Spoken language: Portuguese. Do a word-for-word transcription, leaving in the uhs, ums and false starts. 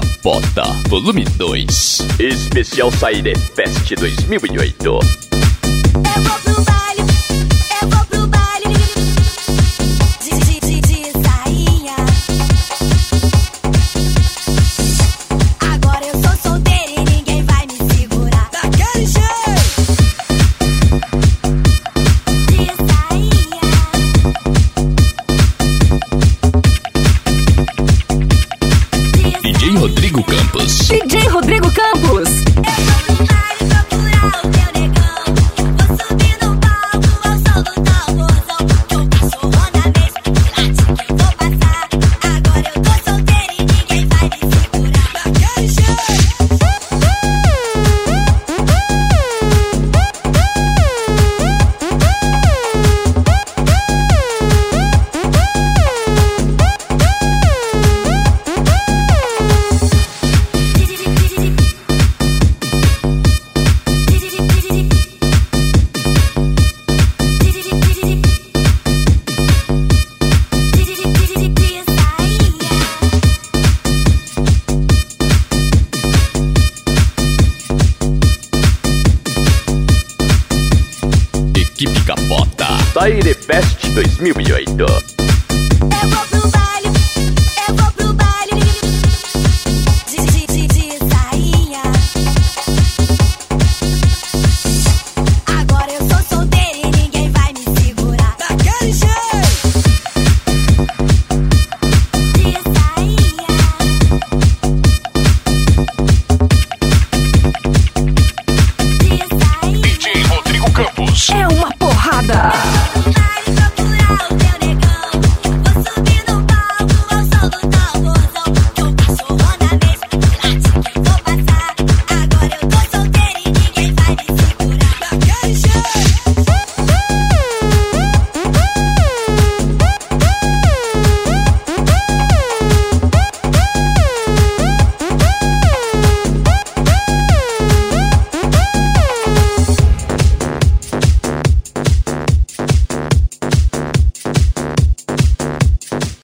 Capota, volume dois. Especial Saída Fest dois mil e oito. Eu vou pro baile, eu vou pro baile de, de, de, de sainha. Agora eu sou solteira e ninguém vai me segurar. Daquele jeito de sainha. D J Rodrigo Campos. D J Rodrigo Campos. Equipe Capota. Saída Fest dois mil e oito.